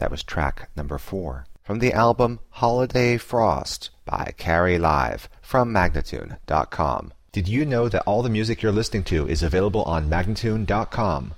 That was track number 4. From the album Holiday Frost by Carrie Live from Magnatune.com. Did you know that all the music you're listening to is available on Magnatune.com?